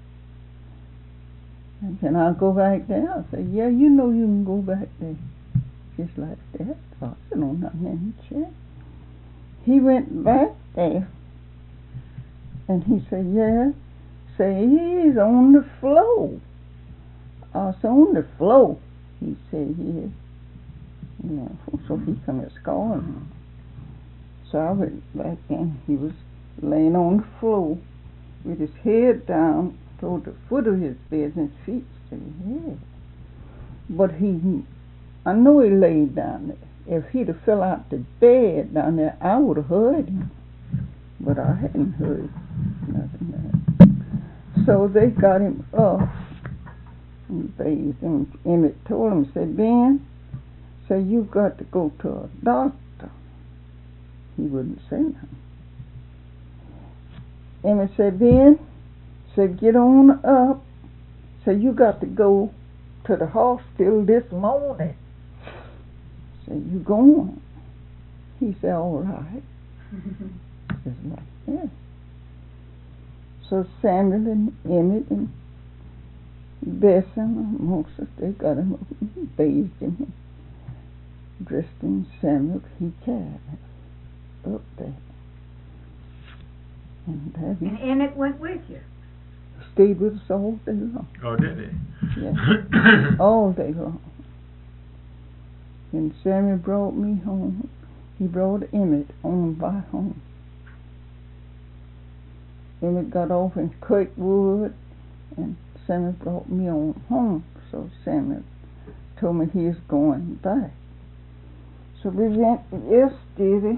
And can I go back there? I said, "Yeah, you know you can go back there." Just like that. So I said, "Oh, nothing in the chair." He went back there, and he said, "Yeah." Say, "He's on the floor." I said, "On the floor?" He said, "Yeah." You know, so he come and scored me. So I went back and he was laying on the floor with his head down toward the foot of his bed and his feet to his head. But I know he laid down there. If he'd have fell out the bed down there, I would have heard him. But I hadn't heard nothing there. So they got him up and bathed him. Emmett told him, said, "Ben, say you got to go to a doctor." He wouldn't say nothing. Emmett said, "Ben, said get on up. Say you got to go to the hospital this morning." Say, "You going?" He said, "All right." Just like that. So Samuel and Emmett and Bessie and Moses, they got him up and bathed him, dressed in Samuel. He carried up there. And Emmett went with you. Stayed with us all day long. Oh, did he? Yeah. All day long. And Samuel brought me home. He brought Emmett on by home. Emmett got off in Kirkwood, and Samuel brought me on home. So Samuel told me he was going back. So we went yesterday.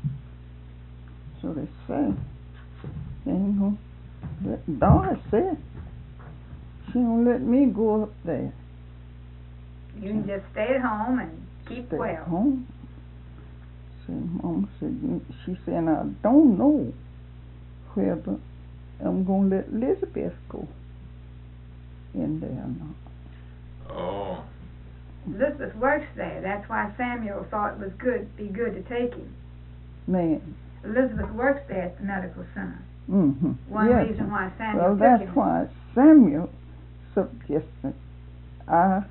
So they say, they ain't gonna let, Doris said, she don't let me go up there. You can just stay at home and keep Stay well. at home. So Mama said, she said, "I don't know whether I'm going to let Elizabeth go in there or not." Oh. Elizabeth works there. That's why Samuel thought it was be good to take him. Man. Elizabeth works there at the medical center. Mm-hmm. One yes. reason why Samuel Well, took that's him. why Samuel suggested I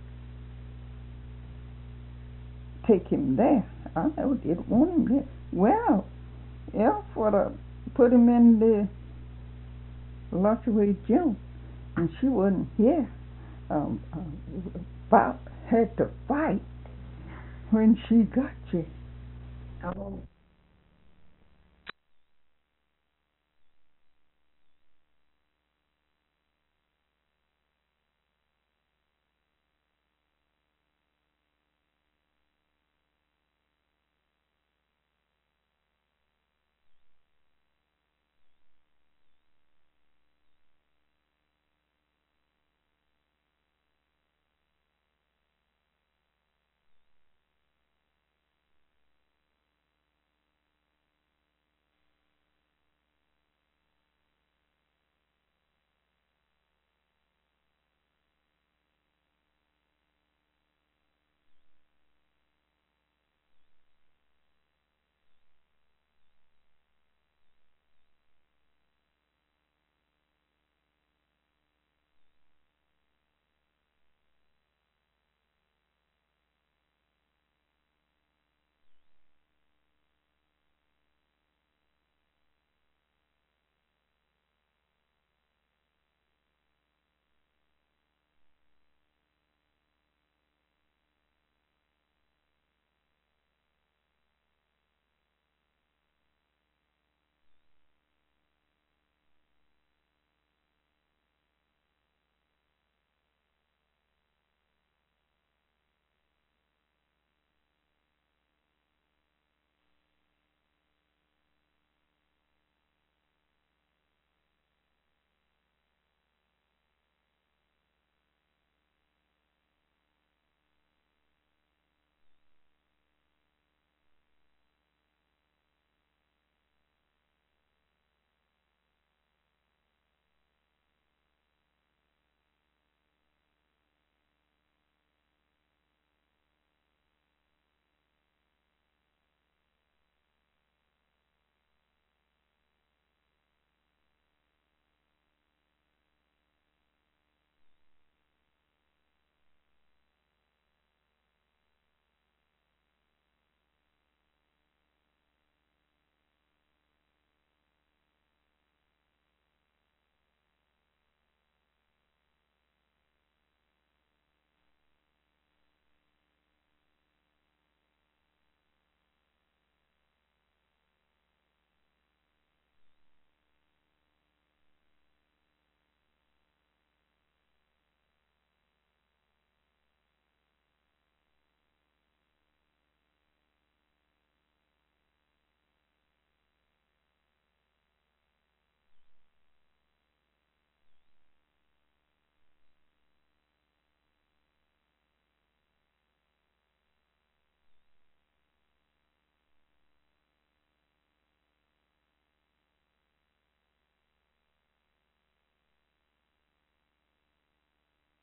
take him there. I never did want him there. Well, yeah, for to put him in the Luckaway Joe, and she wasn't here. Bob had to fight when she got you. Oh.